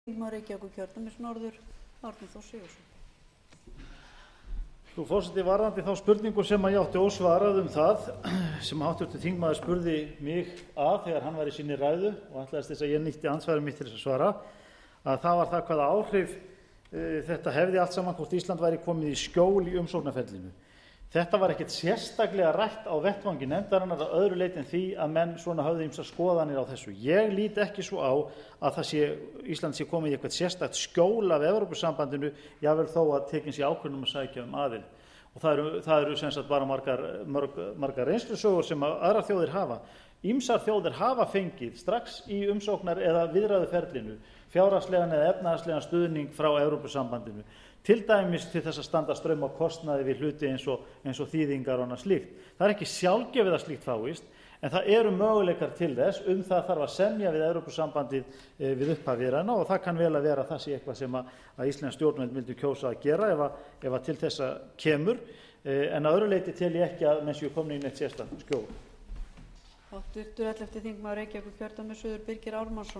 Frú forseti, varðandi þá spurningu sem ég átti ósvarað það sem háttvirtur þingmaður spurði mig þegar hann var í sinni ræðu og ætlaðist þess að ég nýtti andsvarið mitt til þess að svara, að það var það hvaða áhrif þetta hefði allt saman hvort Ísland væri komið í skjól í umsóknarferlinu. Þetta var ekkert sérstaklega rætt á vettvangi nefndarinnar að öðru leyti en því að menn svona höfðu ýmsar skoðanir á þessu. Ég lít ekki svo á að Ísland sé komið í eitthvað sérstakt skjól af Evrópusambandinu, jafnvel þó að tekin sé ákvörðun að sækja aðild. Og það eru sem sagt bara margar reynslusögur sem aðrar þjóðir hafa. Ýmsar þjóðir hafa fengið strax í umsóknar eða viðræðuferlinu fjárhagslegan eða efnahagslegan stuðning frá Evrópusambandinu. Til dæmis til þess að standa straum á kostnaði við hluti eins og þýðingar og annað slíkt. Það er ekki sjálfgefið að slíkt fáist, en það eru möguleikar til þess. Það þarf að semja við Evrópusambandið við upphaf viðræðna og það kann vel að vera að það sé eitthvað sem að íslensk stjórnvöld vildu kjósa að gera ef að til þessa kemur. En að öðru leyti tel ég ekki að menn séu komnir í neitt sérstakt skjól.